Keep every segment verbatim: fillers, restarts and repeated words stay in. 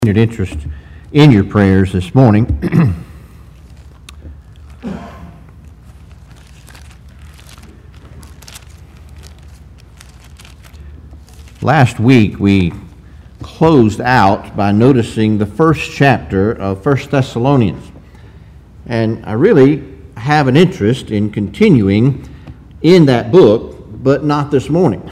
Interest in your prayers this morning. Last week we closed out by noticing the first chapter of First Thessalonians, and I really have an interest in continuing in that book, but not this morning.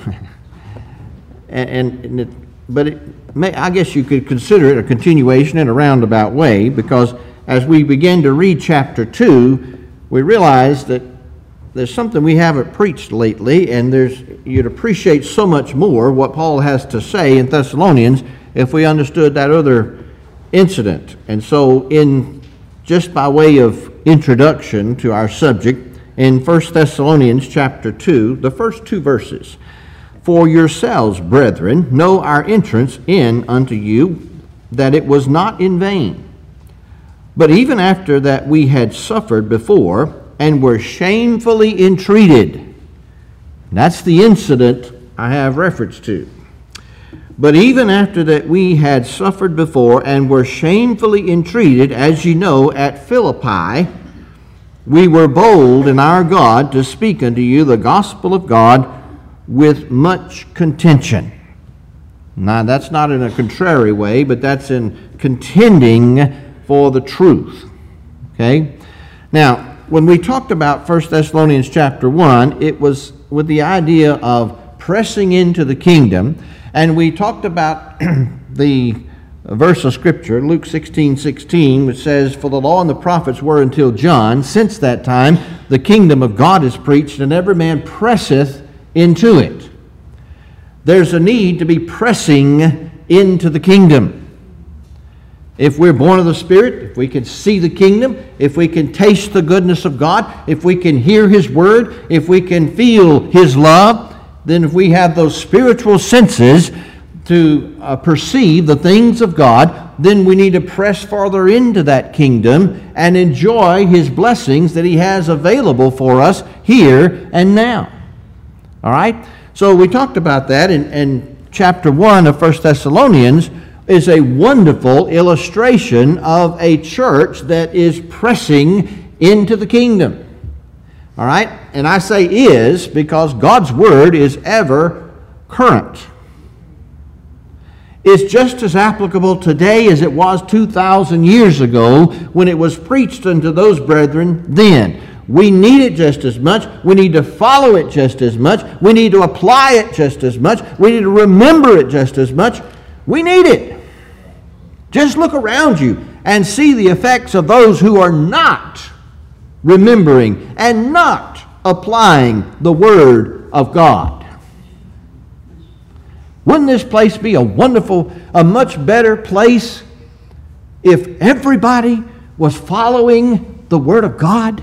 and, and, and it, but it May, I guess you could consider it a continuation in a roundabout way, because as we begin to read chapter two, we realize that there's something we haven't preached lately, and there's you'd appreciate so much more what Paul has to say in Thessalonians if we understood that other incident. And so, in just by way of introduction to our subject, in First Thessalonians chapter two, the first two verses. For yourselves, brethren, know our entrance in unto you, that it was not in vain. But even after that we had suffered before, and were shamefully entreated. That's the incident I have reference to. But even after that we had suffered before, and were shamefully entreated, as ye know, at Philippi, we were bold in our God to speak unto you the gospel of God, with much contention. Now, that's not in a contrary way, but that's in contending for the truth. Okay? Now, when we talked about First Thessalonians chapter one, it was with the idea of pressing into the kingdom, and we talked about the verse of Scripture, Luke sixteen sixteen, which says, For the law and the prophets were until John. Since that time, the kingdom of God is preached, and every man presseth into it. There's a need to be pressing into the kingdom. If we're born of the Spirit, if we can see the kingdom, if we can taste the goodness of God, if we can hear His word, if we can feel His love, then if we have those spiritual senses to uh, perceive the things of God, then we need to press farther into that kingdom and enjoy His blessings that He has available for us here and now. All right? So we talked about that, and, and chapter one of First Thessalonians is a wonderful illustration of a church that is pressing into the kingdom. All right? And I say is because God's word is ever current. It's just as applicable today as it was two thousand years ago when it was preached unto those brethren then. We need it just as much. We need to follow it just as much. We need to apply it just as much. We need to remember it just as much. We need it. Just look around you and see the effects of those who are not remembering and not applying the Word of God. Wouldn't this place be a wonderful, a much better place if everybody was following the Word of God?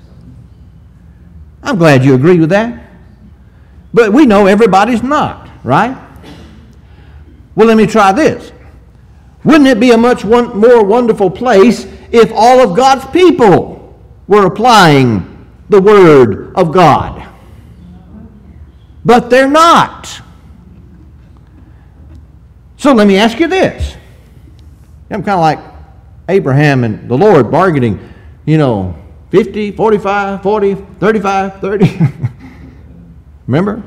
I'm glad you agree with that. But we know everybody's not, right? Well, let me try this. Wouldn't it be a much one, more wonderful place if all of God's people were applying the Word of God? But they're not. So let me ask you this. I'm kind of like Abraham and the Lord bargaining, you know, fifty, forty-five, forty, thirty-five, thirty. Remember?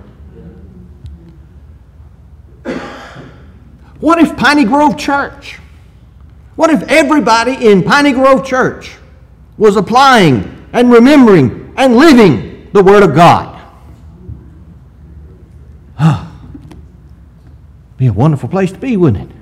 What if Piney Grove Church? What if everybody in Piney Grove Church was applying and remembering and living the Word of God? Be a wonderful place to be, wouldn't it?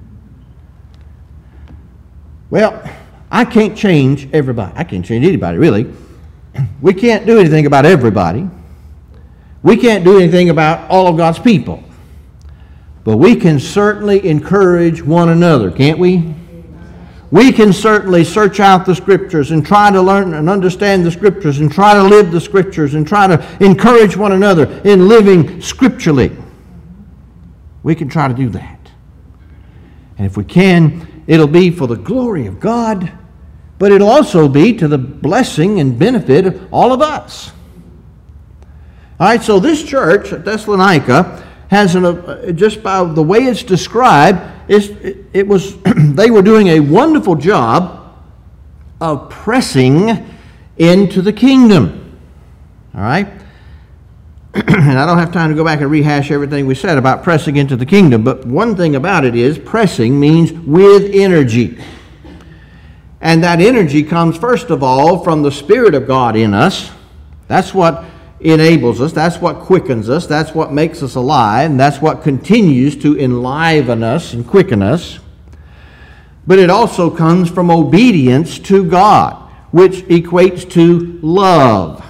Well, I can't change everybody. I can't change anybody, really. We can't do anything about everybody. We can't do anything about all of God's people. But we can certainly encourage one another, can't we? We can certainly search out the Scriptures and try to learn and understand the Scriptures and try to live the Scriptures and try to encourage one another in living scripturally. We can try to do that. And if we can, it'll be for the glory of God, but it'll also be to the blessing and benefit of all of us. All right, so this church at Thessalonica has, an, uh, just by the way it's described, It's, it, it was, they were doing a wonderful job of pressing into the kingdom. All right? And I don't have time to go back and rehash everything we said about pressing into the kingdom, but one thing about it is pressing means with energy. And that energy comes, first of all, from the Spirit of God in us. That's what enables us. That's what quickens us. That's what makes us alive. And that's what continues to enliven us and quicken us. But it also comes from obedience to God, which equates to love.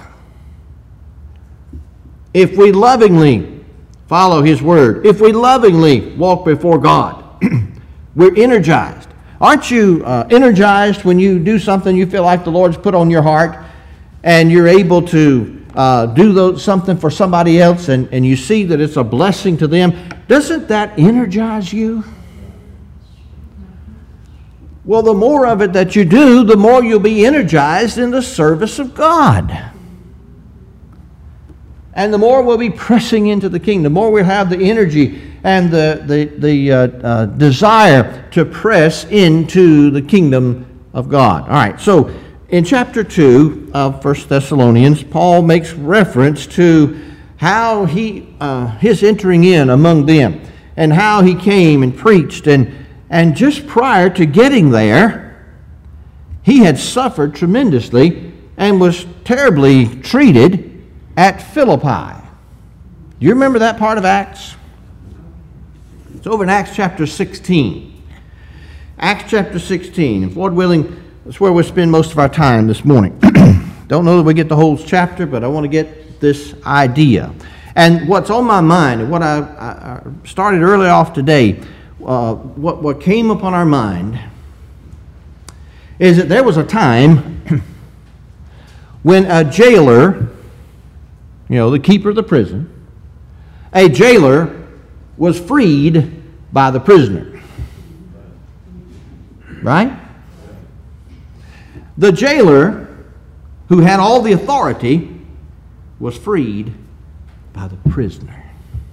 If we lovingly follow His Word, if we lovingly walk before God, we're energized. Aren't you uh, energized when you do something you feel like the Lord's put on your heart and you're able to uh, do those, something for somebody else and, and you see that it's a blessing to them? Doesn't that energize you? Well, the more of it that you do, the more you'll be energized in the service of God. And the more we'll be pressing into the kingdom, the more we'll have the energy and the, the, the uh, uh, desire to press into the kingdom of God. All right, so in chapter two of First Thessalonians, Paul makes reference to how he uh, his entering in among them and how he came and preached. And, and just prior to getting there, he had suffered tremendously and was terribly treated at Philippi. Do you remember that part of Acts? It's over in Acts chapter sixteen. Acts chapter sixteen. If Lord willing, that's where we'll spend most of our time this morning. Don't know that we get the whole chapter, but I want to get this idea. And what's on my mind, and what I, I started early off today, uh, what, what came upon our mind is that there was a time when a jailer, you know, the keeper of the prison, a jailer was freed by the prisoner. Right? The jailer, who had all the authority, was freed by the prisoner.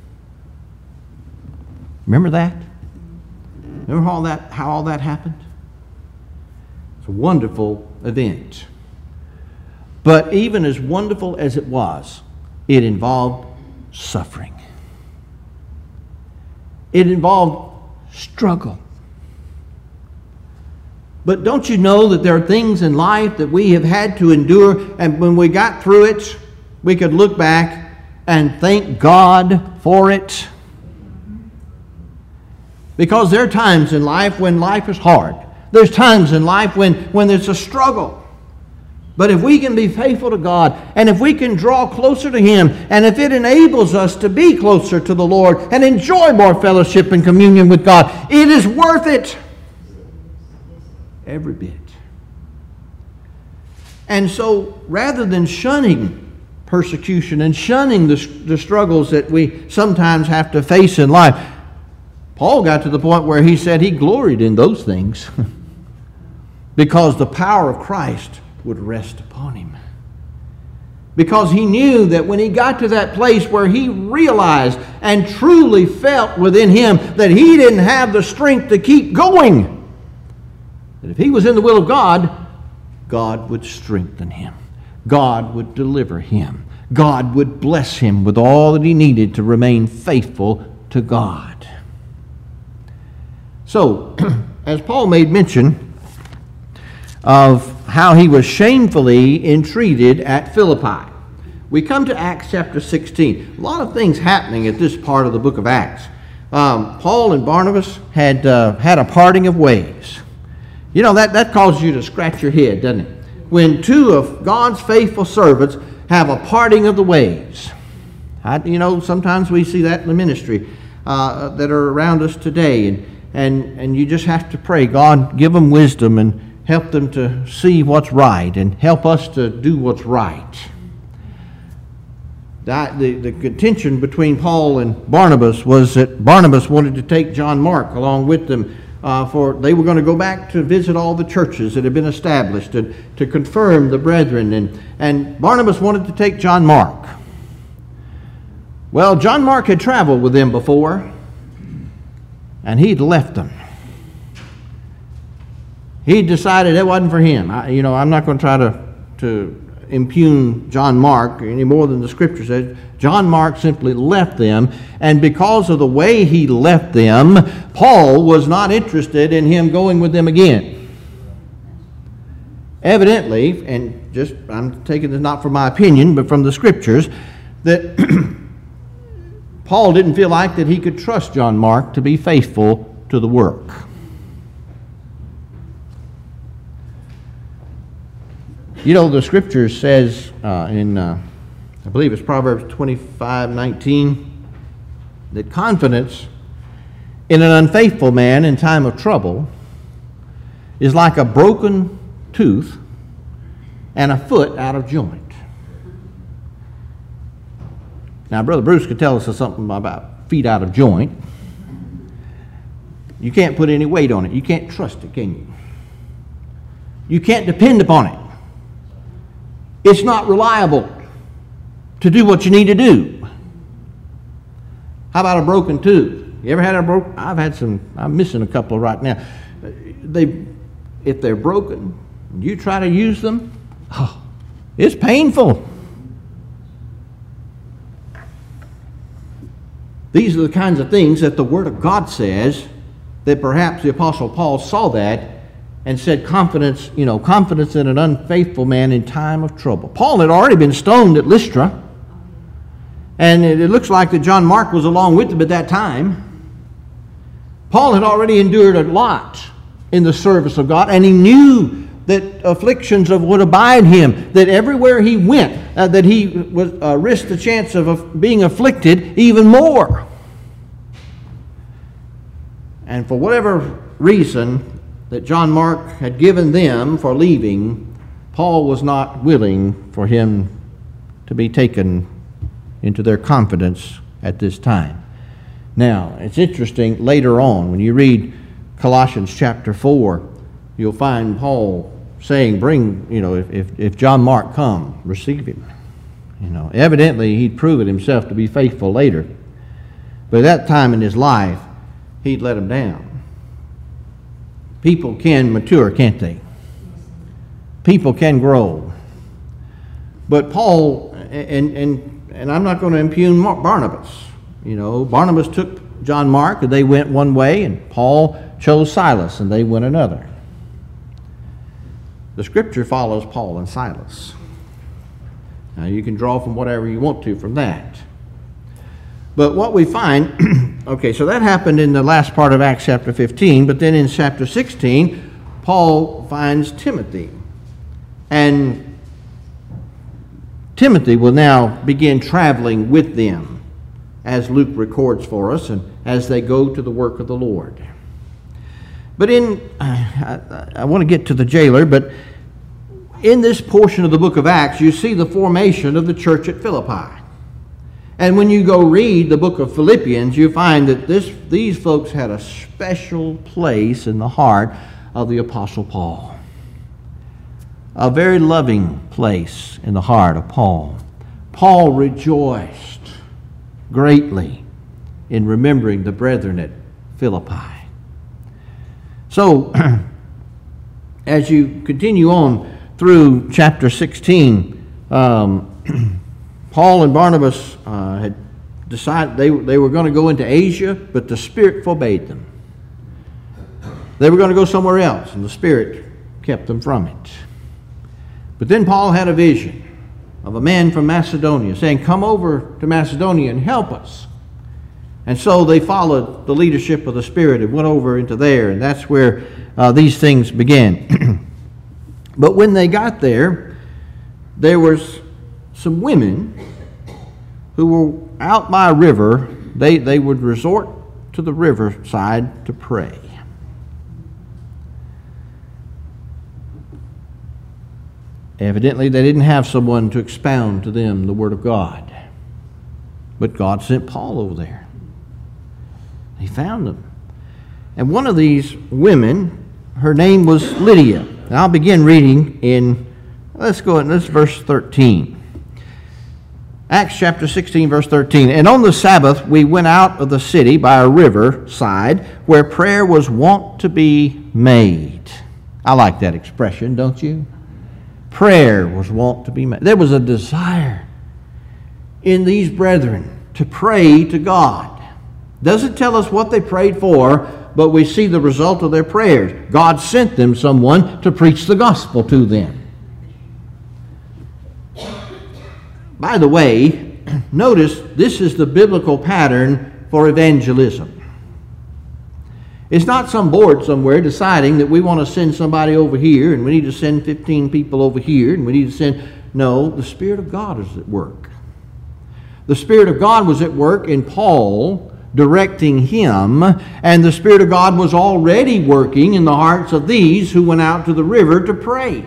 Remember that? Remember how all that, how all that happened? It's a wonderful event. But even as wonderful as it was, it involved suffering. It involved struggle. But don't you know that there are things in life that we have had to endure, and when we got through it, we could look back and thank God for it? Because there are times in life when life is hard. There's times in life when, when there's a struggle. But if we can be faithful to God, and if we can draw closer to Him, and if it enables us to be closer to the Lord and enjoy more fellowship and communion with God, it is worth it. Every bit. And so, rather than shunning persecution and shunning the, the struggles that we sometimes have to face in life, Paul got to the point where he said he gloried in those things because the power of Christ would rest upon him. Because he knew that when he got to that place where he realized and truly felt within him that he didn't have the strength to keep going, that if he was in the will of God, God would strengthen him. God would deliver him. God would bless him with all that he needed to remain faithful to God. So, as Paul made mention of how he was shamefully entreated at Philippi, we come to Acts chapter sixteen. A lot of things happening at this part of the book of Acts. Um, Paul and Barnabas had uh, had a parting of ways. You know, that, that causes you to scratch your head, doesn't it? When two of God's faithful servants have a parting of the ways. I, you know, sometimes we see that in the ministry uh, that are around us today. And, and, and you just have to pray, God, give them wisdom and help them to see what's right and help us to do what's right. That, the, the contention between Paul and Barnabas was that Barnabas wanted to take John Mark along with them. Uh, for they were going to go back to visit all the churches that had been established and to confirm the brethren. And, and Barnabas wanted to take John Mark. Well, John Mark had traveled with them before. and he'd left them. He decided it wasn't for him. I, you know, I'm not going to try to, to impugn John Mark any more than the Scripture says. John Mark simply left them, and because of the way he left them, Paul was not interested in him going with them again. Evidently, and just I'm taking this not from my opinion, but from the Scriptures, that Paul didn't feel like that he could trust John Mark to be faithful to the work. You know, the Scripture says uh, in, uh, I believe it's Proverbs twenty-five nineteen, that confidence in an unfaithful man in time of trouble is like a broken tooth and a foot out of joint. Now, Brother Bruce could tell us something about feet out of joint. You can't put any weight on it. You can't trust it, can you? You can't depend upon it. It's not reliable to do what you need to do. How about a broken tooth? You ever had a broken? I've had some. I'm missing a couple right now. They, if they're broken, you try to use them, oh, it's painful. These are the kinds of things that the Word of God says that perhaps the Apostle Paul saw that and said confidence, you know, confidence in an unfaithful man in time of trouble. Paul had already been stoned at Lystra, and it, it looks like that John Mark was along with him at that time. Paul had already endured a lot in the service of God, and he knew that afflictions of would abide him, that everywhere he went, uh, that he was uh, risked the chance of uh, being afflicted even more. And for whatever reason that John Mark had given them for leaving, Paul was not willing for him to be taken into their confidence at this time. Now, it's interesting, later on, when you read Colossians chapter four, you'll find Paul saying, bring, you know, if, if, if John Mark come, receive him. You know, evidently he'd proven himself to be faithful later. But at that time in his life, he'd let him down. People can mature, can't they? People can grow. But Paul, and, and, and I'm not going to impugn Barnabas. You know, Barnabas took John Mark, and they went one way, and Paul chose Silas, and they went another. The Scripture follows Paul and Silas. Now, you can draw from whatever you want to from that. But what we find, okay, so that happened in the last part of Acts chapter fifteen, but then in chapter sixteen, Paul finds Timothy. And Timothy will now begin traveling with them, as Luke records for us, and as they go to the work of the Lord. But in, I, I want to get to the jailer, but in this portion of the book of Acts, you see the formation of the church at Philippi. And when you go read the book of Philippians, you find that this, these folks had a special place in the heart of the Apostle Paul. A very loving place in the heart of Paul. Paul rejoiced greatly in remembering the brethren at Philippi. So, as you continue on through chapter sixteen, um, Paul and Barnabas uh, had decided they, they were going to go into Asia, but the Spirit forbade them. They were going to go somewhere else, and the Spirit kept them from it. But then Paul had a vision of a man from Macedonia saying, come over to Macedonia and help us. And so they followed the leadership of the Spirit and went over into there, and that's where uh, these things began. But when they got there, there was some women who were out by a river. They, they would resort to the riverside to pray. Evidently, they didn't have someone to expound to them the Word of God. But God sent Paul over there. He found them. And one of these women, her name was Lydia. And I'll begin reading in, let's go in this verse thirteen. Acts chapter sixteen, verse thirteen. And on the Sabbath we went out of the city by a river side where prayer was wont to be made. I like that expression, don't you? Prayer was wont to be made. There was a desire in these brethren to pray to God. Doesn't tell us what they prayed for, but we see the result of their prayers. God sent them someone to preach the gospel to them. By the way, notice this is the biblical pattern for evangelism. It's not some board somewhere deciding that we want to send somebody over here and we need to send fifteen people over here and we need to send... No, the Spirit of God is at work. The Spirit of God was at work in Paul, directing him, and the Spirit of God was already working in the hearts of these who went out to the river to pray.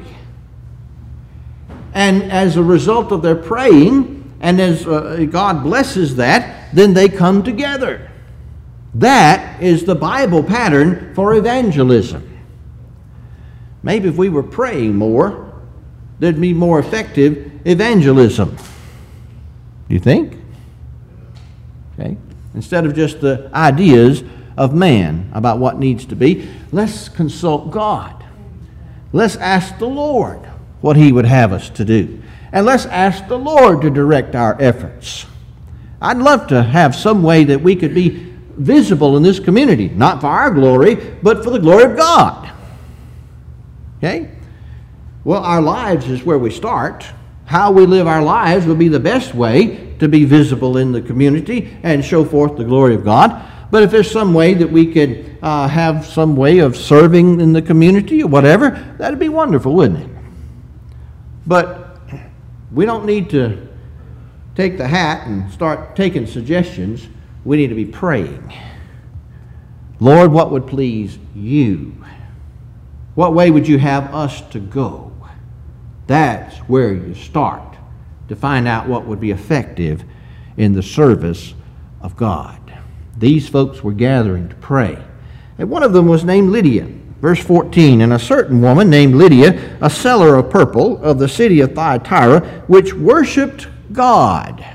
And as a result of their praying, and as uh, God blesses that, then they come together. That is the Bible pattern for evangelism. Maybe if we were praying more, there'd be more effective evangelism. Do you think? Okay. Instead of just the ideas of man about what needs to be, let's consult God. Let's ask the Lord what He would have us to do. And let's ask the Lord to direct our efforts. I'd love to have some way that we could be visible in this community, not for our glory, but for the glory of God. Okay? Well, our lives is where we start. How we live our lives will be the best way to be visible in the community and show forth the glory of God. But if there's some way that we could uh, have some way of serving in the community or whatever, that'd be wonderful, wouldn't it? But we don't need to take the hat and start taking suggestions. We need to be praying. Lord, what would please you? What way would you have us to go? That's where you start to find out what would be effective in the service of God. These folks were gathering to pray. And one of them was named Lydia. Verse fourteen, and a certain woman named Lydia, a seller of purple of the city of Thyatira, which worshipped God.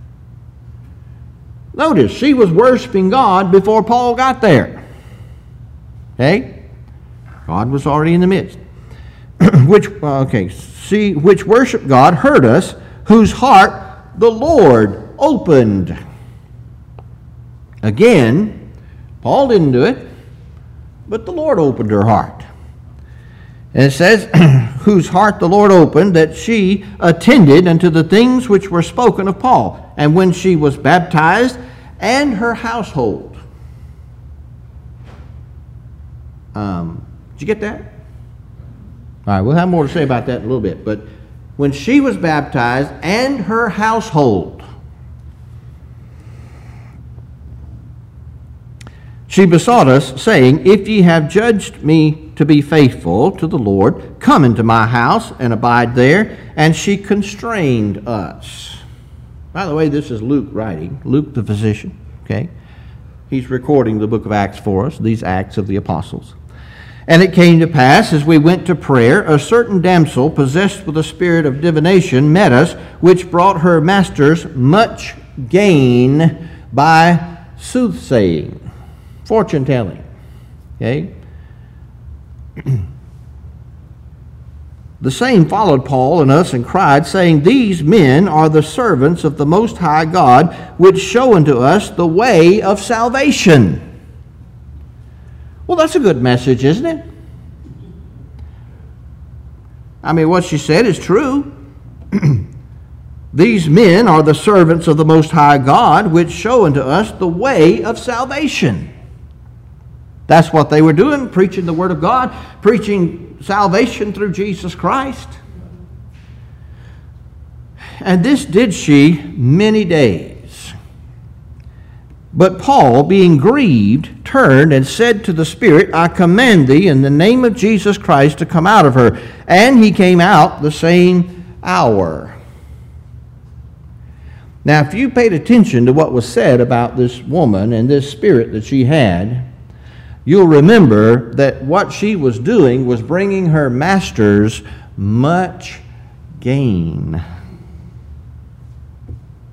Notice, she was worshiping God before Paul got there. Okay? God was already in the midst. which, okay, see, which worshiped God, heard us, whose heart the Lord opened. Again, Paul didn't do it, but the Lord opened her heart. And it says, whose heart the Lord opened, that she attended unto the things which were spoken of Paul. And when she was baptized, and her household. Um, did you get that? All right, we'll have more to say about that in a little bit. But when she was baptized, and her household, she besought us, saying, if ye have judged me to be faithful to the Lord, come into my house and abide there. And she constrained us. By the way, this is Luke writing, Luke the physician, okay? He's recording the book of Acts for us, these Acts of the Apostles. And it came to pass, as we went to prayer, a certain damsel possessed with a spirit of divination met us, which brought her masters much gain by soothsaying, fortune telling. Okay? The same followed Paul and us and cried, saying, these men are the servants of the Most High God, which show unto us the way of salvation. Well, that's a good message, isn't it? I mean, what she said is true. These men are the servants of the Most High God, which show unto us the way of salvation. That's what they were doing, preaching the Word of God, preaching salvation through Jesus Christ. And this did she many days. But Paul, being grieved, turned and said to the Spirit, I command thee in the name of Jesus Christ to come out of her. And he came out the same hour. Now, if you paid attention to what was said about this woman and this spirit that she had, you'll remember that what she was doing was bringing her masters much gain.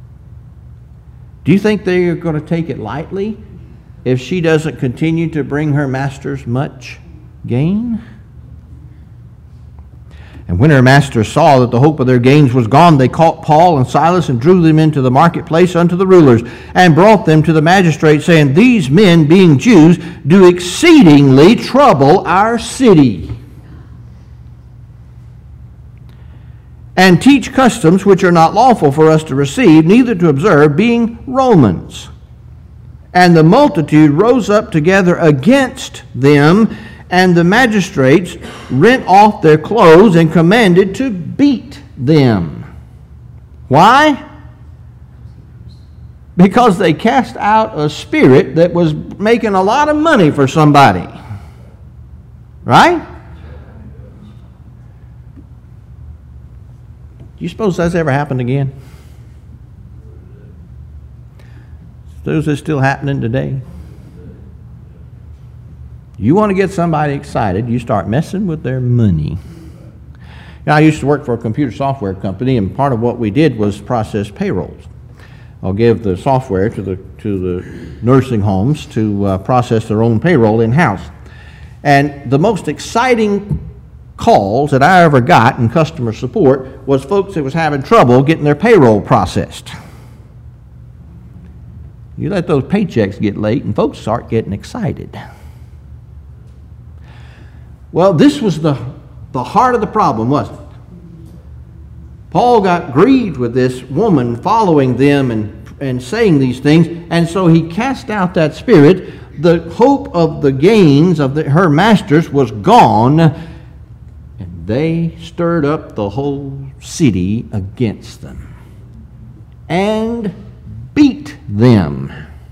Do you think they are going to take it lightly if she doesn't continue to bring her masters much gain? And when her masters saw that the hope of their gains was gone, they caught Paul and Silas and drew them into the marketplace unto the rulers, and brought them to the magistrates, saying, These men, being Jews, do exceedingly trouble our city, and teach customs which are not lawful for us to receive, neither to observe, being Romans. And the multitude rose up together against them, and the magistrates rent off their clothes and commanded to beat them. Why? Because they cast out a spirit that was making a lot of money for somebody. Right? Do you suppose that's ever happened again? Suppose it's still happening today? You want to get somebody excited, you start messing with their money. Now, I used to work for a computer software company, and part of what we did was process payrolls. I'll give the software to the to the nursing homes to uh, process their own payroll in-house. And the most exciting calls that I ever got in customer support was folks that was having trouble getting their payroll processed. You let those paychecks get late, and folks start getting excited. Well, this was the, the heart of the problem, wasn't it? Paul got grieved with this woman following them and, and saying these things, and so he cast out that spirit. The hope of the gains of the, her masters was gone, and they stirred up the whole city against them and beat them.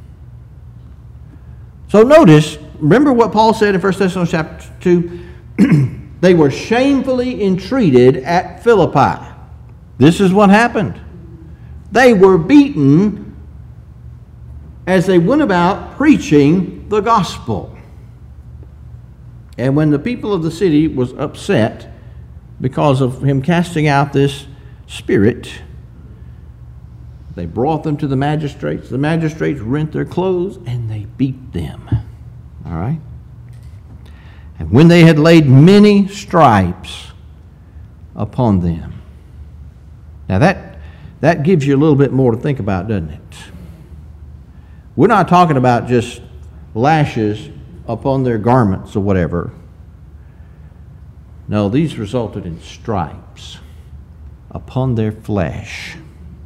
So notice, remember what Paul said in First Thessalonians chapter two? They were shamefully entreated at Philippi. This is what happened. They were beaten as they went about preaching the gospel. And when the people of the city was upset because of him casting out this spirit, they brought them to the magistrates. The magistrates rent their clothes and they beat them. All right? And when they had laid many stripes upon them. Now that, that gives you a little bit more to think about, doesn't it? We're not talking about just lashes upon their garments or whatever. No, these resulted in stripes upon their flesh.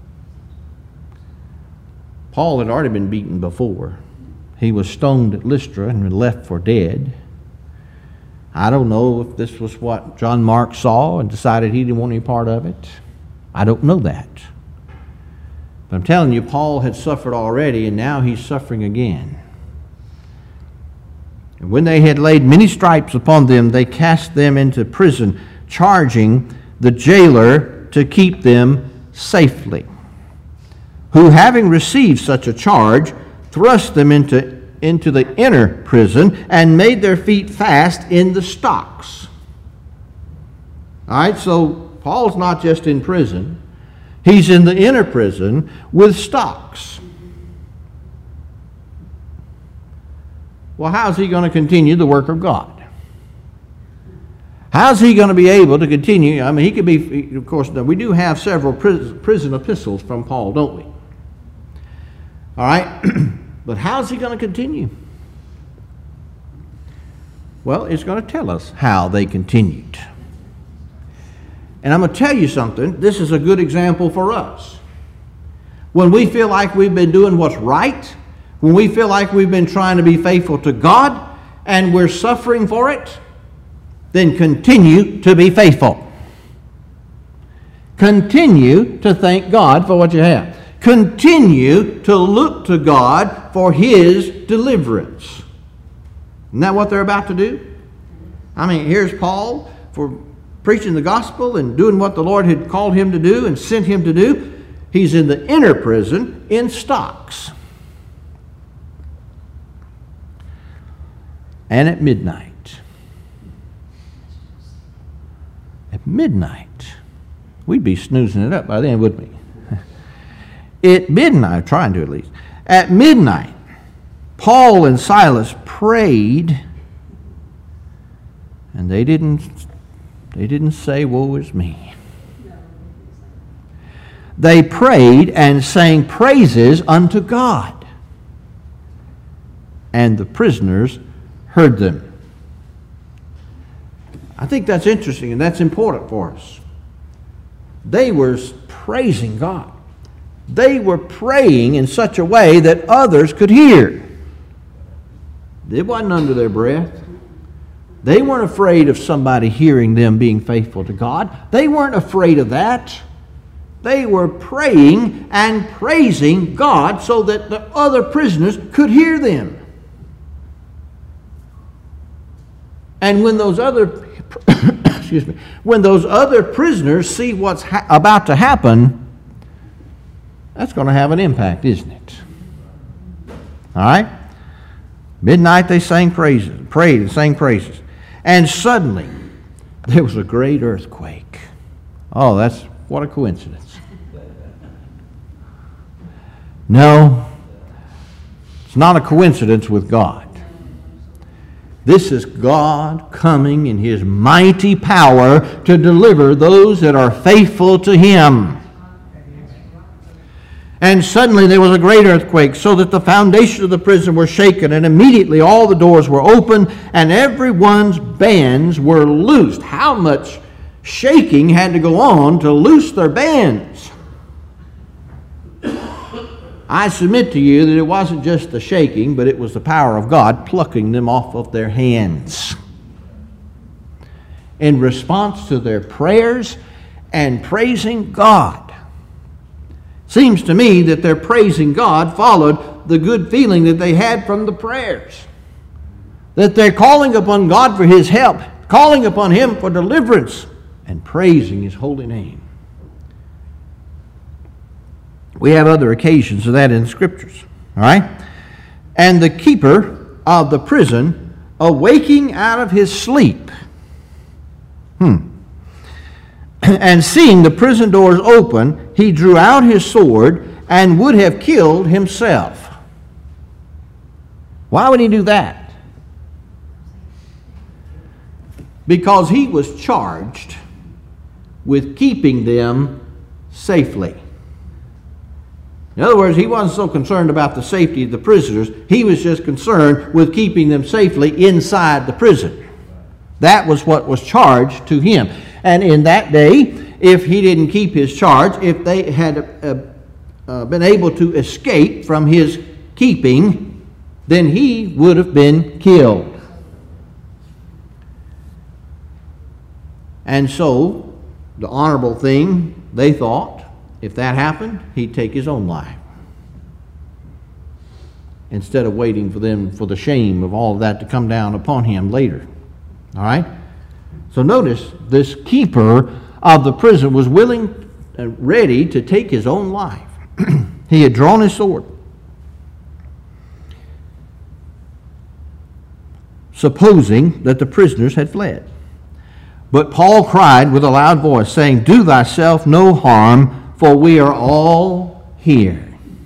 Paul had already been beaten before. He was stoned at Lystra and left for dead. I don't know if this was what John Mark saw and decided he didn't want any part of it. I don't know that. But I'm telling you, Paul had suffered already, and now he's suffering again. And when they had laid many stripes upon them, they cast them into prison, charging the jailer to keep them safely, who, having received such a charge, thrust them into into the inner prison and made their feet fast in the stocks. All right, so Paul's not just in prison. He's in the inner prison with stocks. Well, how's he going to continue the work of God? How's he going to be able to continue? I mean, he could be, of course, we do have several prison epistles from Paul, don't we? All right? But how's he going to continue? Well, it's going to tell us how they continued. And I'm going to tell you something. This is a good example for us. When we feel like we've been doing what's right, when we feel like we've been trying to be faithful to God, and we're suffering for it, then continue to be faithful. Continue to thank God for what you have. Continue to look to God for His deliverance. Isn't that what they're about to do? I mean, here's Paul for preaching the gospel and doing what the Lord had called him to do and sent him to do. He's in the inner prison in stocks. And at midnight. At midnight. We'd be snoozing it up by then, wouldn't we? At midnight, trying to at least, at midnight, Paul and Silas prayed, and they didn't, they didn't say, "Woe is me." They prayed and sang praises unto God, and the prisoners heard them. I think that's interesting, and that's important for us. They were praising God. They were praying in such a way that others could hear. It wasn't under their breath. They weren't afraid of somebody hearing them being faithful to God. They weren't afraid of that. They were praying and praising God so that the other prisoners could hear them. And when those other excuse me, when those other prisoners see what's ha- about to happen, that's going to have an impact, isn't it? All right? Midnight they sang praises, prayed and sang praises. And suddenly there was a great earthquake. Oh, that's what a coincidence. No, it's not a coincidence with God. This is God coming in His mighty power to deliver those that are faithful to Him. And suddenly there was a great earthquake, so that the foundation of the prison were shaken, and immediately all the doors were opened, and everyone's bands were loosed. How much shaking had to go on to loose their bands? I submit to you that it wasn't just the shaking, but it was the power of God plucking them off of their hands. In response to their prayers and praising God. Seems to me that their praising God followed the good feeling that they had from the prayers. That they're calling upon God for His help, calling upon Him for deliverance, and praising His holy name. We have other occasions of that in the Scriptures. All right? And the keeper of the prison, awaking out of his sleep, hmm, and seeing the prison doors open, he drew out his sword and would have killed himself. Why would he do that? Because he was charged with keeping them safely. In other words, he wasn't so concerned about the safety of the prisoners. He was just concerned with keeping them safely inside the prison. That was what was charged to him. And in that day, if he didn't keep his charge, if they had uh, uh, been able to escape from his keeping, then he would have been killed. And so, the honorable thing, they thought, if that happened, he'd take his own life. Instead of waiting for them, for the shame of all of that to come down upon him later. All right? So notice, this keeper of the prison was willing and ready to take his own life. He had drawn his sword, supposing that the prisoners had fled. But Paul cried with a loud voice, saying, "Do thyself no harm, for we are all here."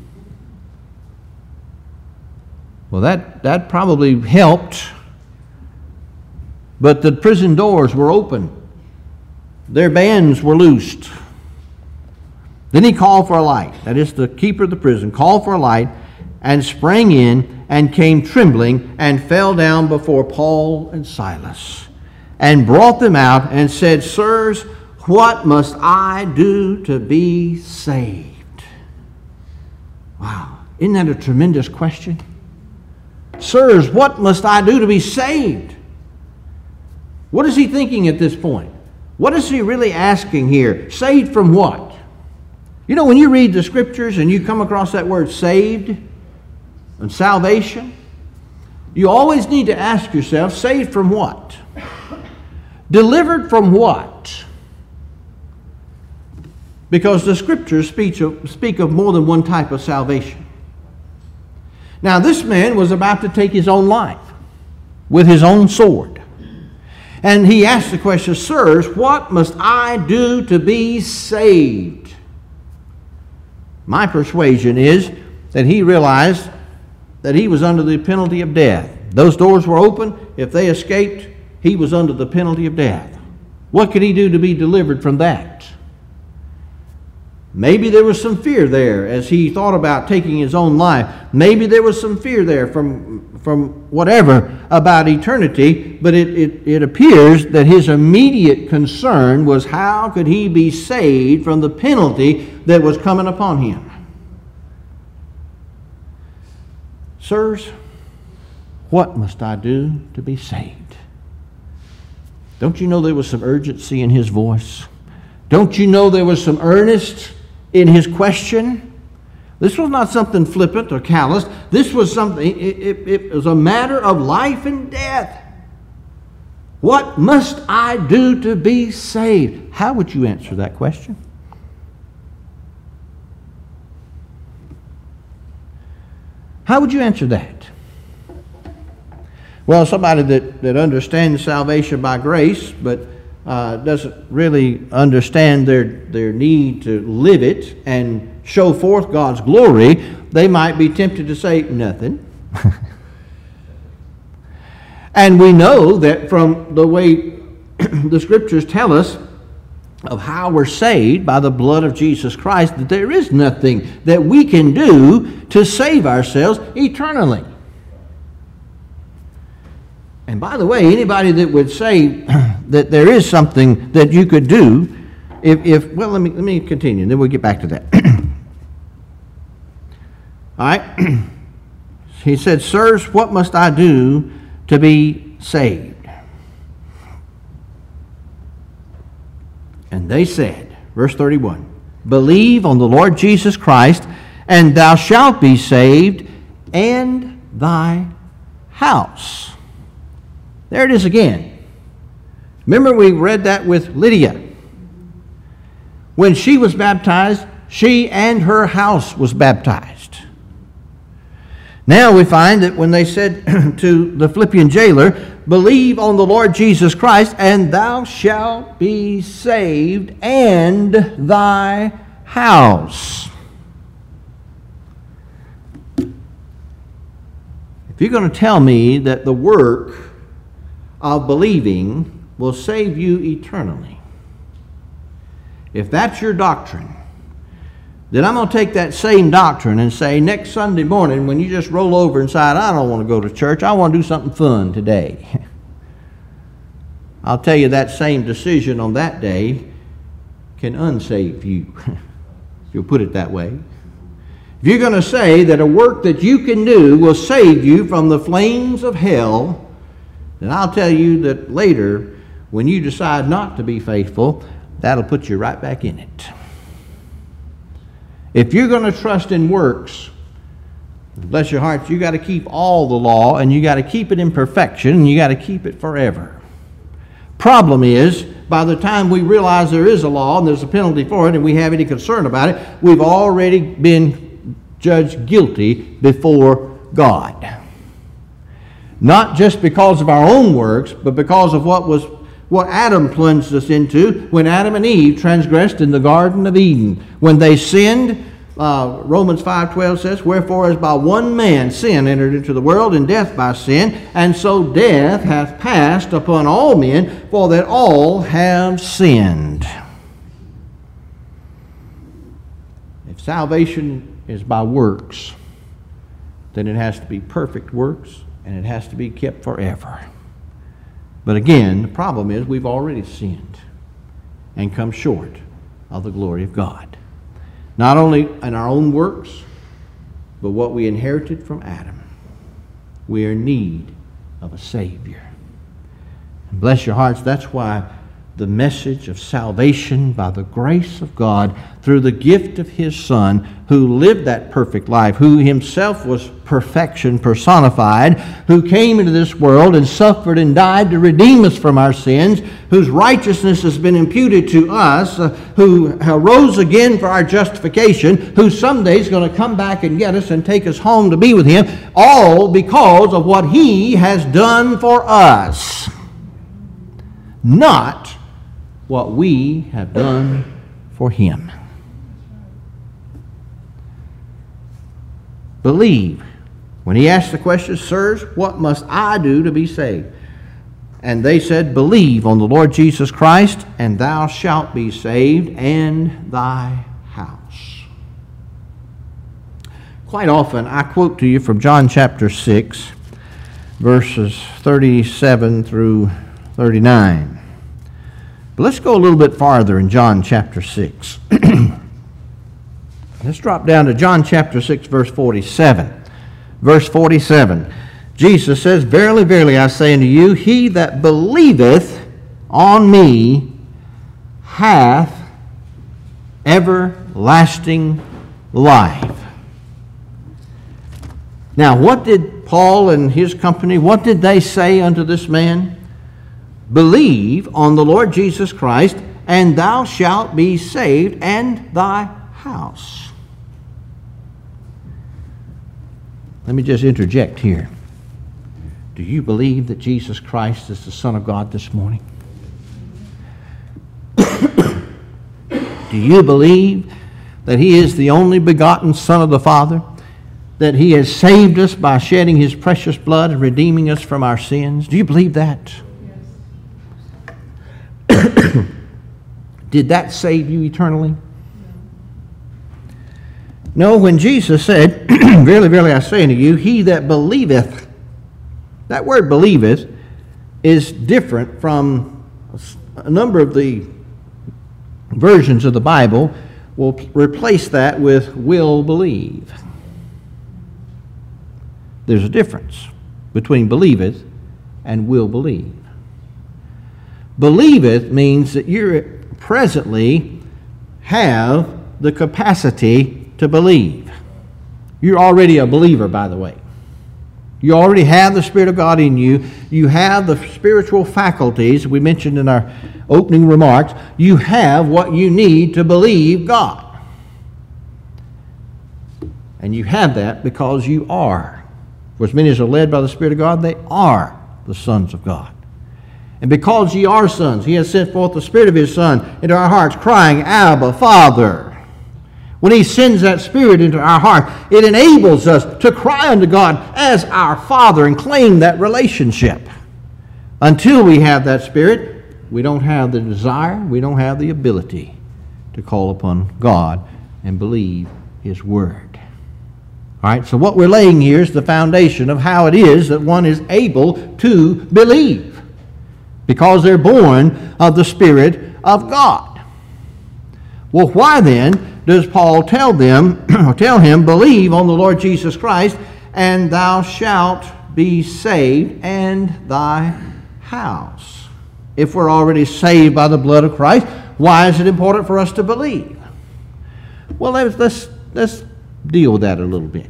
Well, that, that probably helped. But the prison doors were open. Their bands were loosed. Then he called for a light. That is, the keeper of the prison called for a light and sprang in and came trembling and fell down before Paul and Silas and brought them out and said, "Sirs, what must I do to be saved?" Wow, isn't that a tremendous question? Sirs, what must I do to be saved? What is he thinking at this point? What is he really asking here? Saved from what? You know, when you read the Scriptures and you come across that word saved and salvation, you always need to ask yourself, saved from what? Delivered from what? Because the Scriptures speak of, speak of more than one type of salvation. Now, this man was about to take his own life with his own sword. And he asked the question, "Sirs, what must I do to be saved?" My persuasion is that he realized that he was under the penalty of death. Those doors were open. If they escaped, he was under the penalty of death. What could he do to be delivered from that? Maybe there was some fear there as he thought about taking his own life. Maybe there was some fear there from, from whatever about eternity, but it, it, it appears that his immediate concern was how could he be saved from the penalty that was coming upon him. Sirs, what must I do to be saved? Don't you know there was some urgency in his voice? Don't you know there was some earnest in his question? This was not something flippant or callous. This was something, it, it, it was a matter of life and death. What must I do to be saved? How would you answer that question? How would you answer that? Well, somebody that, that understands salvation by grace, but uh, doesn't really understand their, their need to live it and show forth God's glory, they might be tempted to say, nothing. And we know that from the way the Scriptures tell us of how we're saved by the blood of Jesus Christ, that there is nothing that we can do to save ourselves eternally. And by the way, anybody that would say that there is something that you could do, if, if well, let me let me continue, then we'll get back to that. All right. He said, sirs, what must I do to be saved? And they said, verse thirty-one, believe on the Lord Jesus Christ, and thou shalt be saved, and thy house. There it is again. Remember we read that with Lydia. When she was baptized, she and her house was baptized. Now we find that when they said to the Philippian jailer, believe on the Lord Jesus Christ, and thou shalt be saved, and thy house. If you're going to tell me that the work of believing will save you eternally, if that's your doctrine, then I'm going to take that same doctrine and say, next Sunday morning when you just roll over and decide, I don't want to go to church, I want to do something fun today. I'll tell you that same decision on that day can unsave you, if you'll put it that way. If you're going to say that a work that you can do will save you from the flames of hell, then I'll tell you that later, when you decide not to be faithful, that'll put you right back in it. If you're going to trust in works, bless your hearts, you got to keep all the law, and you got to keep it in perfection, and you got to keep it forever. Problem is, by the time we realize there is a law and there's a penalty for it, and we have any concern about it, we've already been judged guilty before God. Not just because of our own works, but because of what was what Adam plunged us into when Adam and Eve transgressed in the Garden of Eden. When they sinned, uh, Romans five twelve says, wherefore as by one man sin entered into the world, and death by sin, and so death hath passed upon all men, for that all have sinned. If salvation is by works, then it has to be perfect works, and it has to be kept forever. But again, the problem is we've already sinned and come short of the glory of God. Not only in our own works, but what we inherited from Adam. We are in need of a Savior. And bless your hearts, that's why the message of salvation by the grace of God through the gift of His Son, who lived that perfect life, who Himself was perfection personified, who came into this world and suffered and died to redeem us from our sins, whose righteousness has been imputed to us, uh, who uh, rose again for our justification, who someday is going to come back and get us and take us home to be with Him, all because of what He has done for us. Not what we have done for Him. believe. When he asked the question, sirs, what must I do to be saved? And they said, believe on the Lord Jesus Christ, and thou shalt be saved, and thy house. Quite often, I quote to you from John chapter six, verses thirty-seven through thirty-nine. But let's go a little bit farther in John chapter six. Let's drop down to John chapter six, verse forty-seven. Verse forty-seven, Jesus says, verily, verily, I say unto you, he that believeth on me hath everlasting life. Now, what did Paul and his company, what did they say unto this man? Believe on the Lord Jesus Christ, and thou shalt be saved, and thy house. Let me just interject here. Do you believe that Jesus Christ is the Son of God this morning? Do you believe that he is the only begotten Son of the Father? That he has saved us by shedding his precious blood and redeeming us from our sins? Do you believe that? Yes. Did that save you eternally? No, when Jesus said, verily, verily, I say unto you, he that believeth, that word believeth is different from a number of the versions of the Bible will replace that with will believe. There's a difference between believeth and will believe. Believeth means that you presently have the capacity to believe. You're already a believer, by the way. You already have the Spirit of God in you. You have the spiritual faculties we mentioned in our opening remarks. You have what you need to believe God. And you have that because you are. For as many as are led by the Spirit of God, they are the sons of God. And because ye are sons, he has sent forth the Spirit of his Son into our hearts, crying, Abba, Father. When he sends that Spirit into our heart, it enables us to cry unto God as our Father and claim that relationship. Until we have that Spirit, we don't have the desire, we don't have the ability to call upon God and believe his Word. All right, so what we're laying here is the foundation of how it is that one is able to believe, because they're born of the Spirit of God. Well, why then does Paul tell them, or tell him, believe on the Lord Jesus Christ, and thou shalt be saved, and thy house? If we're already saved by the blood of Christ, why is it important for us to believe? Well, let's, let's, let's deal with that a little bit.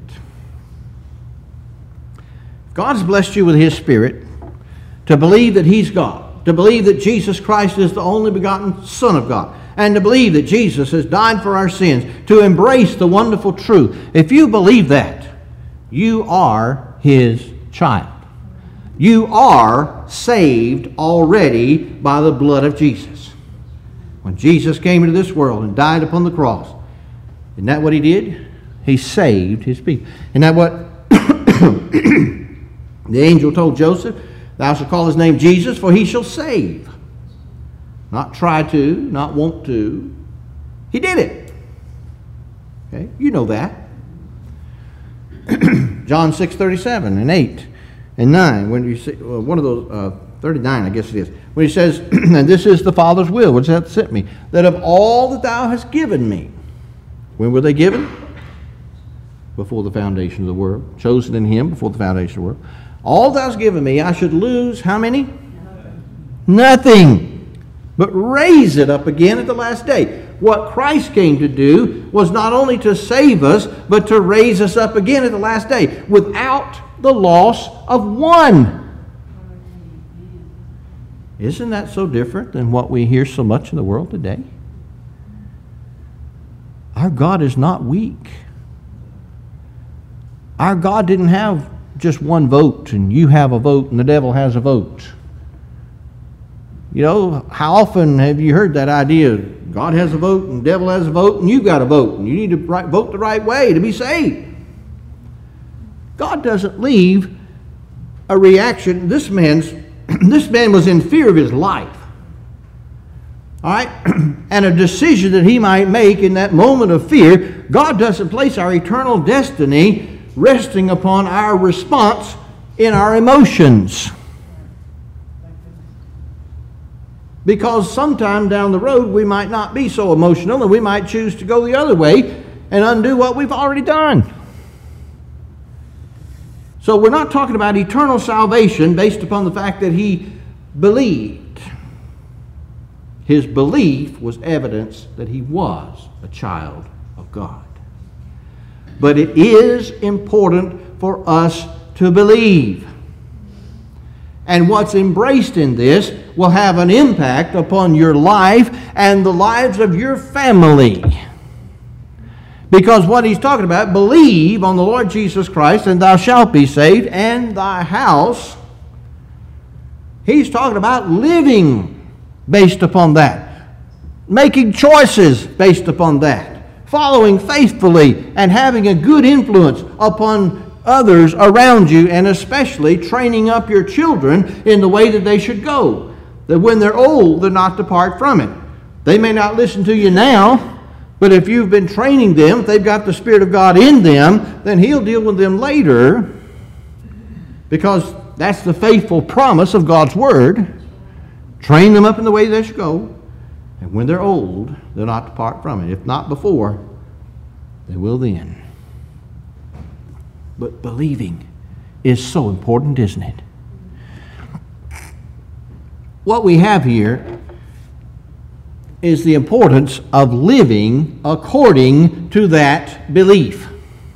God's blessed you with his Spirit to believe that he's God, to believe that Jesus Christ is the only begotten Son of God, and to believe that Jesus has died for our sins, to embrace the wonderful truth. If you believe that, you are his child. You are saved already by the blood of Jesus. When Jesus came into this world and died upon the cross, isn't that what he did? He saved his people. Isn't that what the angel told Joseph? Thou shalt call his name Jesus, for he shall save. Not try to, not want to. He did it. Okay, you know that. John six thirty-seven and eight and nine. When you see well, one of those uh, thirty-nine, I guess it is. When he says, "And this is the Father's will, which hath sent me, that of all that thou hast given me." When were they given? Before the foundation of the world, chosen in him before the foundation of the world. All thou hast given me, I should lose how many? Nothing. Nothing. But raise it up again at the last day. What Christ came to do was not only to save us, but to raise us up again at the last day without the loss of one. Isn't that so different than what we hear so much in the world today? Our God is not weak. Our God didn't have just one vote, and you have a vote, and the devil has a vote. You know, how often have you heard that idea? God has a vote, and the devil has a vote, and you've got a vote, and you need to vote the right way to be saved. God doesn't leave a reaction. This man's this man was in fear of his life. All right? And a decision that he might make in that moment of fear. God doesn't place our eternal destiny resting upon our response in our emotions. Because sometime down the road we might not be so emotional and we might choose to go the other way and undo what we've already done. So we're not talking about eternal salvation based upon the fact that he believed. His belief was evidence that he was a child of God. But it is important for us to believe. And what's embraced in this will have an impact upon your life and the lives of your family. Because what he's talking about, believe on the Lord Jesus Christ and thou shalt be saved, and thy house. He's talking about living based upon that. Making choices based upon that. Following faithfully and having a good influence upon others around you, and especially training up your children in the way that they should go. That when they're old, they're not depart from it. They may not listen to you now, but if you've been training them, if they've got the Spirit of God in them, then He'll deal with them later, because that's the faithful promise of God's Word. Train them up in the way they should go, and when they're old, they'll not depart from it. If not before, they will then. But believing is so important, isn't it? What we have here is the importance of living according to that belief.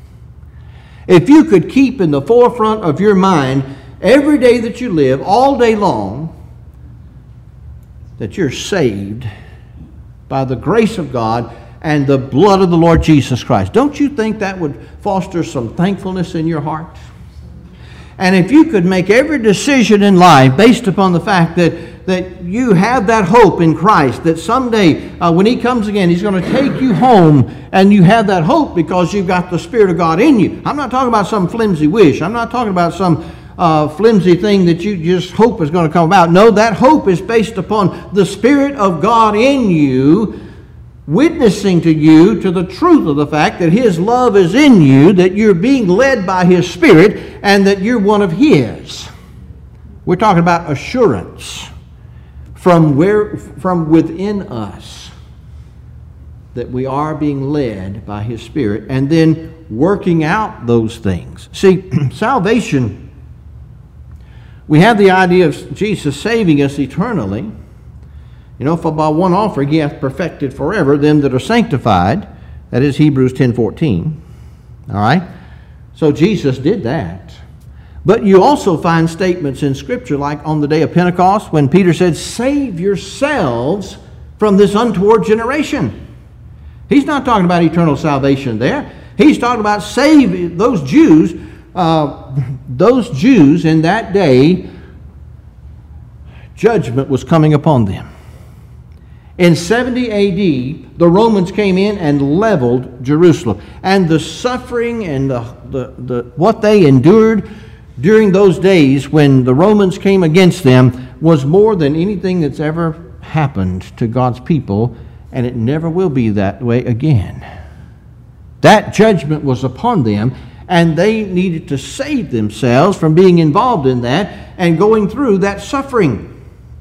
If you could keep in the forefront of your mind every day that you live, all day long, that you're saved by the grace of God and the blood of the Lord Jesus Christ, don't you think that would foster some thankfulness in your heart? And if you could make every decision in life based upon the fact that, that you have that hope in Christ, that someday uh, when He comes again, He's going to take you home, and you have that hope because you've got the Spirit of God in you. I'm not talking about some flimsy wish. I'm not talking about some uh, flimsy thing that you just hope is going to come about. No, that hope is based upon the Spirit of God in you, witnessing to you to the truth of the fact that His love is in you, that you're being led by His Spirit, and that you're one of His. We're talking about assurance from where, from within us, that we are being led by His Spirit, and then working out those things. See, salvation, we have the idea of Jesus saving us eternally. You know, for by one offering He hath perfected forever them that are sanctified. That is Hebrews ten fourteen. All right? So Jesus did that. But you also find statements in Scripture, like on the day of Pentecost, when Peter said, save yourselves from this untoward generation. He's not talking about eternal salvation there. He's talking about save those Jews. Uh, those Jews in that day, judgment was coming upon them. In seventy A D, the Romans came in and leveled Jerusalem. And the suffering and the, the, the, what they endured during those days when the Romans came against them was more than anything that's ever happened to God's people, and it never will be that way again. That judgment was upon them, and they needed to save themselves from being involved in that and going through that suffering.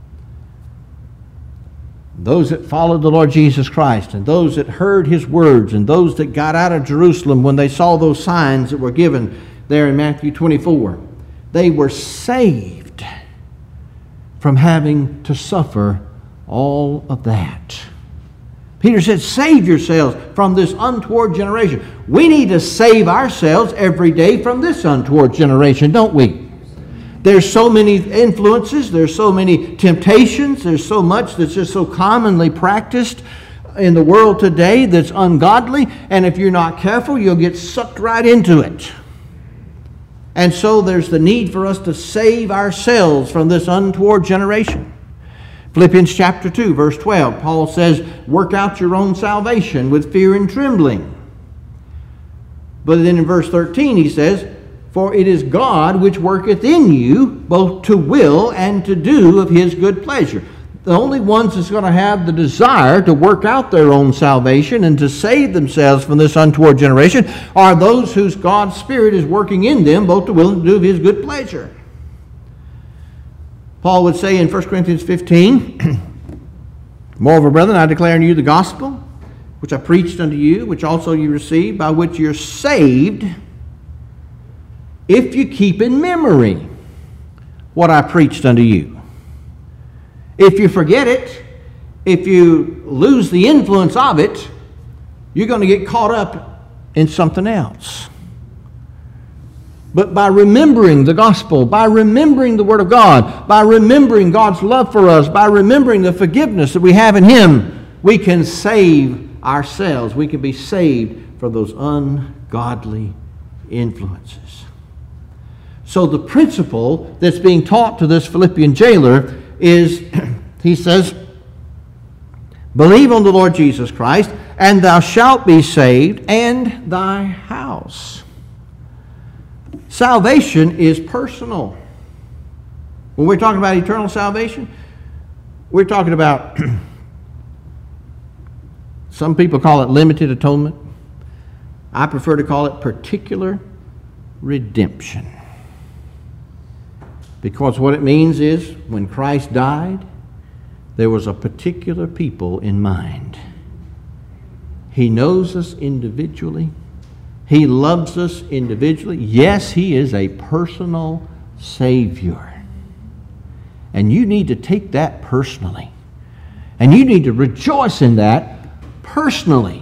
Those that followed the Lord Jesus Christ, and those that heard His words, and those that got out of Jerusalem when they saw those signs that were given there in Matthew twenty-four, they were saved from having to suffer all of that. Peter said, save yourselves from this untoward generation. We need to save ourselves every day from this untoward generation, don't we? There's so many influences, there's so many temptations, there's so much that's just so commonly practiced in the world today that's ungodly, and if you're not careful, you'll get sucked right into it. And so there's the need for us to save ourselves from this untoward generation. Philippians chapter two, verse twelve, Paul says, work out your own salvation with fear and trembling. But then in verse thirteen he says, For it is God which worketh in you, both to will and to do of his good pleasure. The only ones that's going to have the desire to work out their own salvation and to save themselves from this untoward generation are those whose God's Spirit is working in them, both to will and to do of his good pleasure. Paul would say in First Corinthians fifteen, Moreover, brethren, I declare unto you the gospel, which I preached unto you, which also you received, by which you're saved, if you keep in memory what I preached unto you. If you forget it, if you lose the influence of it, you're going to get caught up in something else. But by remembering the gospel, by remembering the Word of God, by remembering God's love for us, by remembering the forgiveness that we have in Him, we can save ourselves. We can be saved from those ungodly influences. So the principle that's being taught to this Philippian jailer is, he says, believe on the Lord Jesus Christ, and thou shalt be saved, and thy house. Salvation is personal. When we're talking about eternal salvation, we're talking about, some people call it limited atonement. I prefer to call it particular redemption. Because what it means is, when Christ died, there was a particular people in mind. He knows us individually. He loves us individually. Yes, He is a personal Savior. And you need to take that personally. And you need to rejoice in that personally.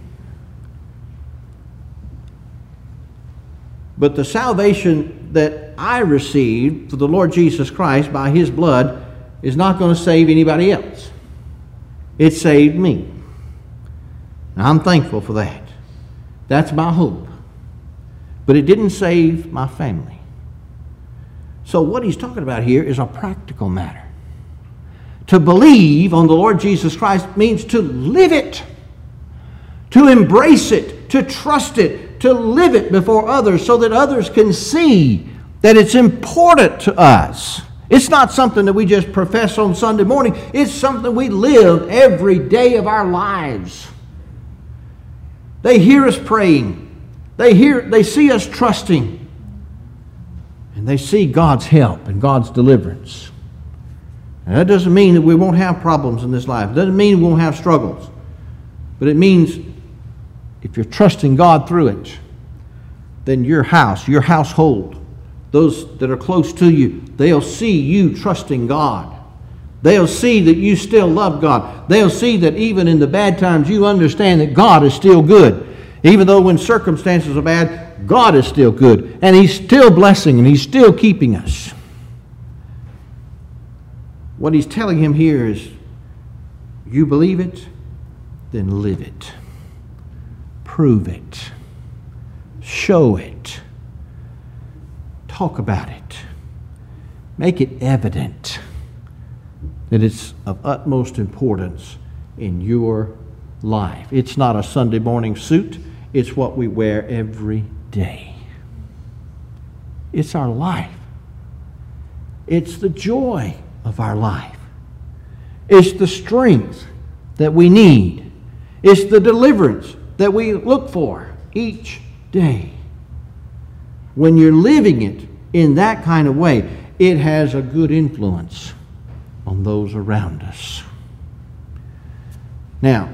But the salvation that I received through the Lord Jesus Christ by His blood is not going to save anybody else. It saved me. And I'm thankful for that. That's my hope. But it didn't save my family. So what he's talking about here is a practical matter. To believe on the Lord Jesus Christ means to live it, to embrace it, to trust it, to live it before others so that others can see that it's important to us. It's not something that we just profess on Sunday morning. It's something we live every day of our lives. They hear us praying. They hear, they see us trusting. And they see God's help and God's deliverance. Now, that doesn't mean that we won't have problems in this life. It doesn't mean we won't have struggles. But it means if you're trusting God through it, then your house, your household, those that are close to you, they'll see you trusting God. They'll see that you still love God. They'll see that even in the bad times you understand that God is still good. Even though when circumstances are bad, God is still good. And He's still blessing and He's still keeping us. What He's telling him here is, you believe it, then live it. Prove it. Show it. Talk about it. Make it evident that it's of utmost importance in your life. It's not a Sunday morning suit. It's what we wear every day. It's our life. It's the joy of our life. It's the strength that we need. It's the deliverance that we look for each day. When you're living it in that kind of way, it has a good influence on those around us. Now,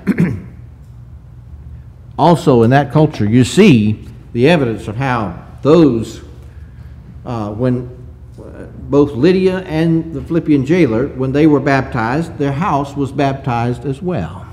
also in that culture, you see the evidence of how those, uh, when uh, both Lydia and the Philippian jailer, when they were baptized, their house was baptized as well.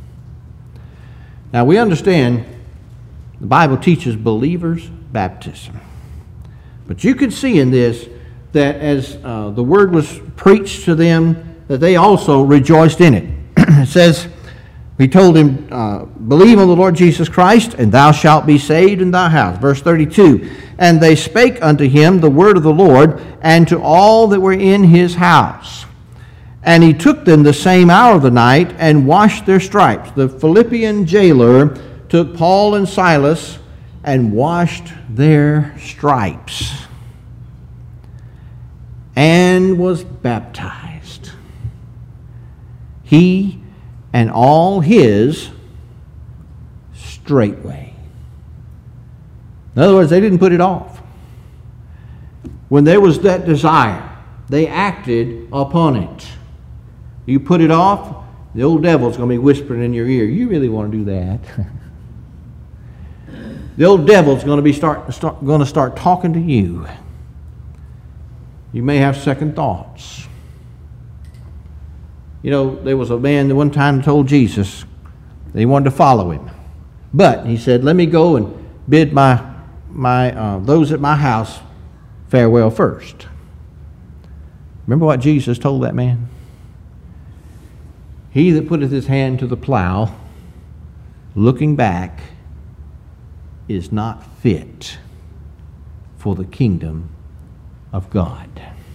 Now, we understand the Bible teaches believers' baptism. But you can see in this that as uh, the word was preached to them, that they also rejoiced in it. It says, he told him, uh, believe on the Lord Jesus Christ, and thou shalt be saved in thy house. Verse thirty-two, and they spake unto him the word of the Lord, and to all that were in his house. And he took them the same hour of the night, and washed their stripes. The Philippian jailer took Paul and Silas and washed their stripes, and was baptized, he and all his straightway. In other words, they didn't put it off. When there was that desire, they acted upon it. You put it off, the old devil's going to be whispering in your ear, you really want to do that? The old devil's going to be start, start, going to start talking to you. You may have second thoughts. You know, there was a man that one time told Jesus that he wanted to follow him. But he said, let me go and bid my, my uh, those at my house farewell first. Remember what Jesus told that man? He that putteth his hand to the plow, looking back, is not fit for the kingdom of God.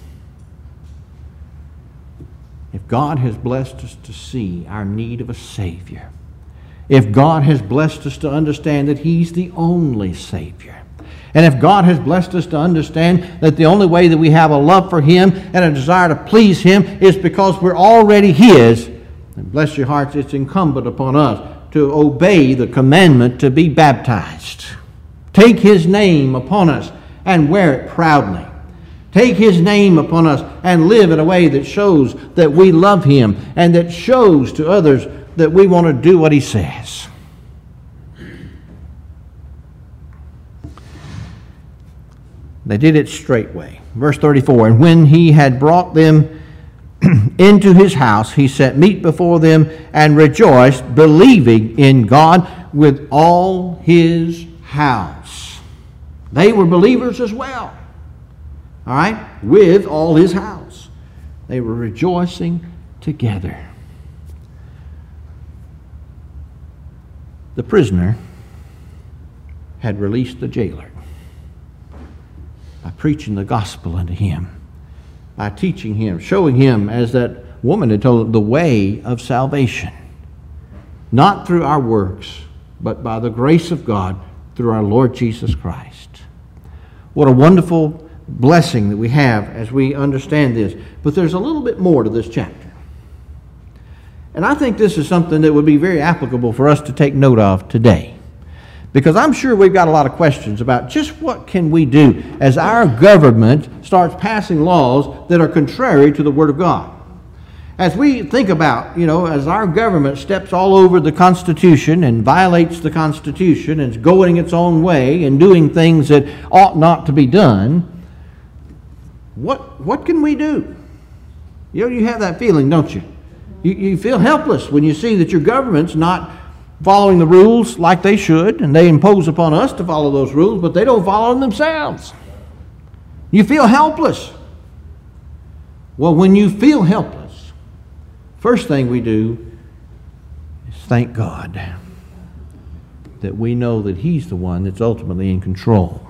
If God has blessed us to see our need of a Savior, if God has blessed us to understand that He's the only Savior, and if God has blessed us to understand that the only way that we have a love for Him and a desire to please Him is because we're already His, then bless your hearts, it's incumbent upon us to obey the commandment to be baptized. Take His name upon us and wear it proudly. Take His name upon us and live in a way that shows that we love Him and that shows to others that we want to do what He says. They did it straightway. Verse thirty-four, and when He had brought them into His house, He set meat before them and rejoiced, believing in God with all His house. They were believers as well. All right? With all His house. They were rejoicing together. The prisoner had released the jailer by preaching the gospel unto him, by teaching him, showing him, as that woman had told him, the way of salvation. Not through our works, but by the grace of God through our Lord Jesus Christ. What a wonderful blessing that we have as we understand this. But there's a little bit more to this chapter. And I think this is something that would be very applicable for us to take note of today. Because I'm sure we've got a lot of questions about just what can we do as our government starts passing laws that are contrary to the Word of God. As we think about, you know, as our government steps all over the Constitution and violates the Constitution and is going its own way and doing things that ought not to be done, what, what can we do? You know, you have that feeling, don't you? You, you feel helpless when you see that your government's not following the rules like they should, and they impose upon us to follow those rules, but they don't follow them themselves. You feel helpless. Well, when you feel helpless, first thing we do is thank God that we know that He's the one that's ultimately in control.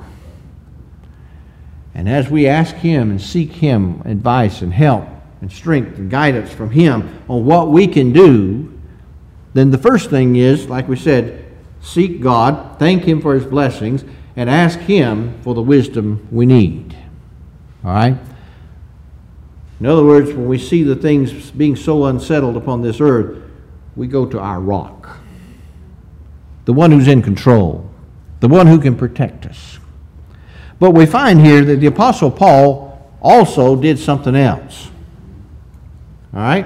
And as we ask Him and seek Him advice and help and strength and guidance from Him on what we can do, then the first thing is, like we said, seek God, thank Him for His blessings, and ask Him for the wisdom we need. All right? In other words, when we see the things being so unsettled upon this earth, we go to our rock, the one who's in control, the one who can protect us. But we find here that the Apostle Paul also did something else. All right?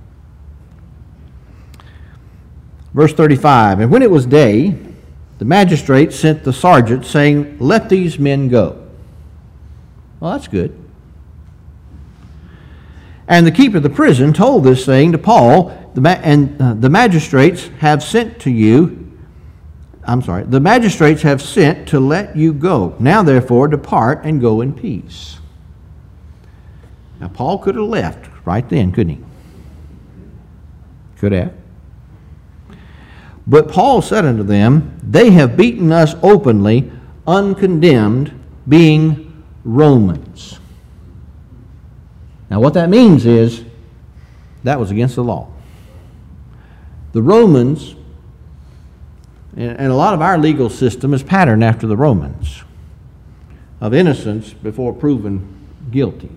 Verse thirty-five, and when it was day, the magistrates sent the sergeant, saying, let these men go. Well, that's good. And the keeper of the prison told this thing to Paul, the ma- and uh, the magistrates have sent to you, I'm sorry, the magistrates have sent to let you go. Now, therefore, depart and go in peace. Now, Paul could have left right then, couldn't he? Could have. But Paul said unto them, they have beaten us openly, uncondemned, being Romans. Now what that means is, that was against the law. The Romans, And, and a lot of our legal system is patterned after the Romans, of innocence before proven guilty.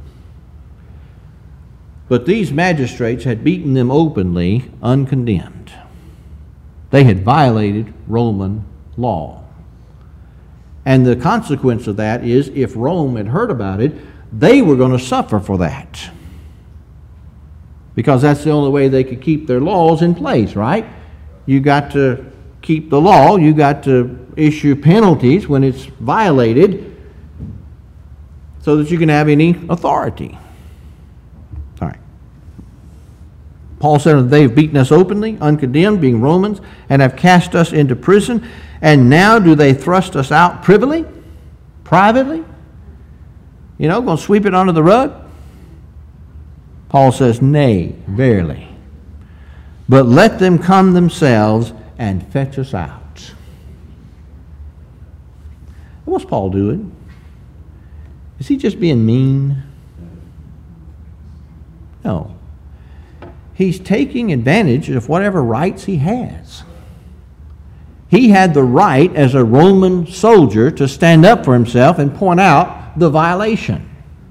But these magistrates had beaten them openly, uncondemned. They had violated Roman law. And the consequence of that is, if Rome had heard about it, they were going to suffer for that. Because that's the only way they could keep their laws in place, right? You got to keep the law, you got to issue penalties when it's violated so that you can have any authority. All right. Paul said, they have beaten us openly, uncondemned, being Romans, and have cast us into prison. And now do they thrust us out privily, privately? You know, going to sweep it under the rug? Paul says, nay, verily. But let them come themselves and fetch us out. What's Paul doing? Is he just being mean? No. He's taking advantage of whatever rights he has. He had the right as a Roman soldier to stand up for himself and point out the violation.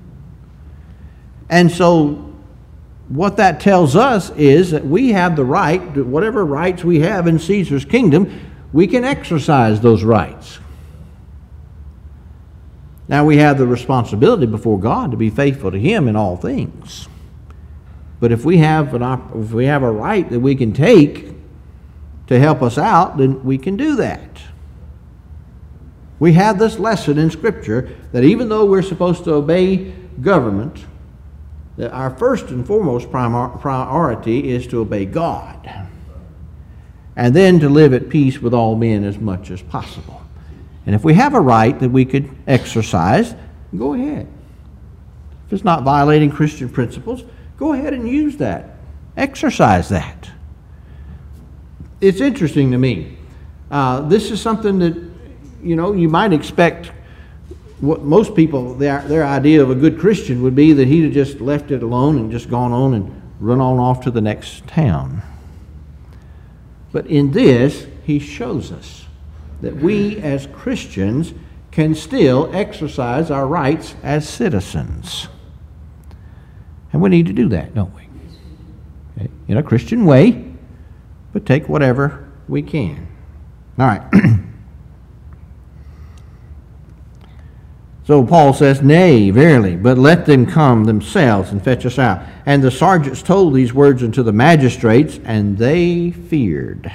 And so what that tells us is that we have the right, whatever rights we have in Caesar's kingdom, we can exercise those rights. Now we have the responsibility before God to be faithful to Him in all things. But if we have an op- if we have a right that we can take to help us out, then we can do that. We have this lesson in Scripture that even though we're supposed to obey government, that our first and foremost priority is to obey God, and then to live at peace with all men as much as possible. And if we have a right that we could exercise, go ahead. If it's not violating Christian principles, go ahead and use that. Exercise that. It's interesting to me. Uh, this is something that, you know, you might expect. What most people, their, their idea of a good Christian would be that he'd have just left it alone and just gone on and run on off to the next town. But in this, he shows us that we as Christians can still exercise our rights as citizens. And we need to do that, don't we? Okay. In a Christian way, but take whatever we can. All right. So Paul says, nay, verily, but let them come themselves and fetch us out. And the sergeants told these words unto the magistrates, and they feared.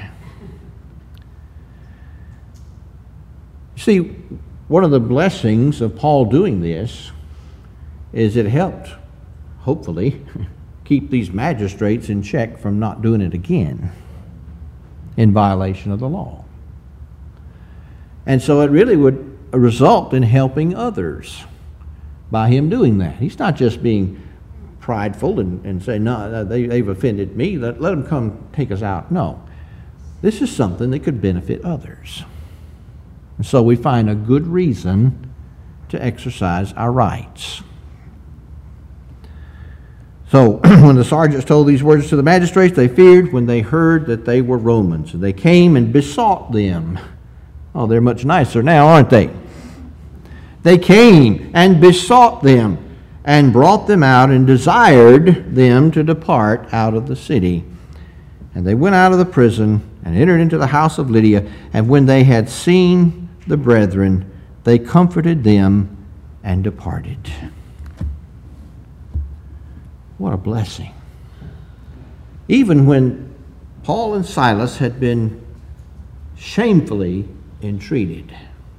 See, one of the blessings of Paul doing this is it helped, hopefully, keep these magistrates in check from not doing it again in violation of the law. And so it really would result in helping others by him doing that. He's not just being prideful and, and saying, no, they, they've offended me, let, let them come take us out. No. This is something that could benefit others. And so we find a good reason to exercise our rights. So when the sergeants told these words to the magistrates, they feared when they heard that they were Romans. And they came and besought them. Oh, they're much nicer now, aren't they? They came and besought them and brought them out and desired them to depart out of the city. And they went out of the prison and entered into the house of Lydia. And when they had seen the brethren, they comforted them and departed. What a blessing. Even when Paul and Silas had been shamefully entreated,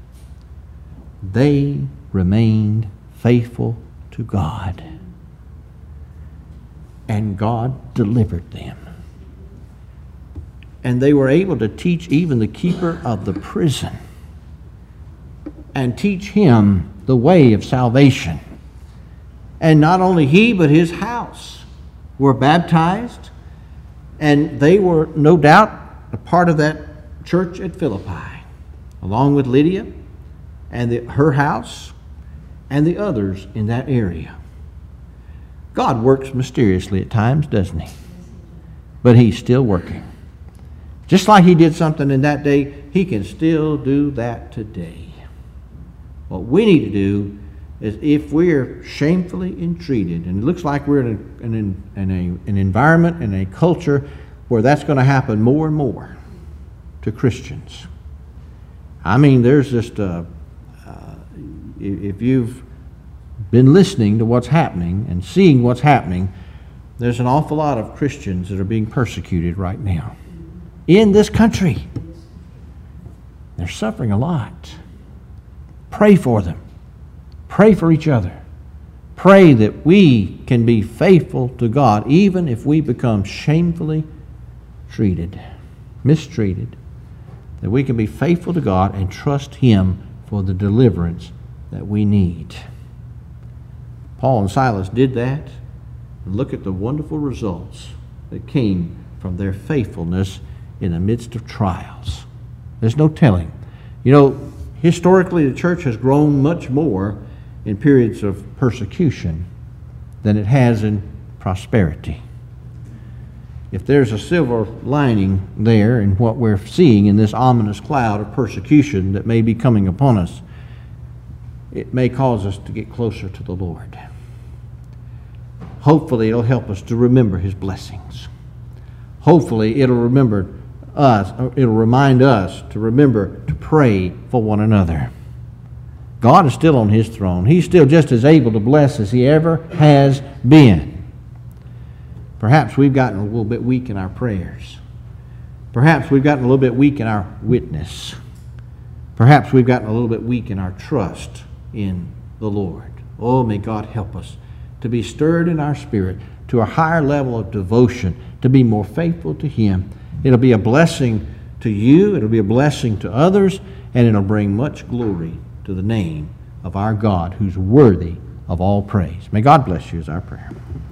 they remained faithful to God. And God delivered them. And they were able to teach even the keeper of the prison and teach him the way of salvation. And not only he, but his house were baptized, and they were no doubt a part of that church at Philippi, along with Lydia and the, her house and the others in that area. God works mysteriously at times, doesn't he? But he's still working. Just like he did something in that day, he can still do that today. What we need to do is, if we're shamefully entreated, and it looks like we're in, a, in, a, in a, an environment, in a culture where that's going to happen more and more to Christians. I mean, there's just, uh, uh, if you've been listening to what's happening and seeing what's happening, there's an awful lot of Christians that are being persecuted right now in this country. They're suffering a lot. Pray for them. Pray for each other. Pray that we can be faithful to God, even if we become shamefully treated, mistreated, that we can be faithful to God and trust Him for the deliverance that we need. Paul and Silas did that, and look at the wonderful results that came from their faithfulness in the midst of trials. There's no telling. You know, historically, the church has grown much more in periods of persecution than it has in prosperity. If there's a silver lining there in what we're seeing in this ominous cloud of persecution that may be coming upon us, it may cause us to get closer to the Lord. Hopefully, it'll help us to remember His blessings. Hopefully, it'll remember us, it'll remind us to remember to pray for one another. God is still on His throne. He's still just as able to bless as He ever has been. Perhaps we've gotten a little bit weak in our prayers. Perhaps we've gotten a little bit weak in our witness. Perhaps we've gotten a little bit weak in our trust in the Lord. Oh, may God help us to be stirred in our spirit to a higher level of devotion, to be more faithful to Him. It'll be a blessing to you, it'll be a blessing to others, and it'll bring much glory to the name of our God, who's worthy of all praise. May God bless you is our prayer.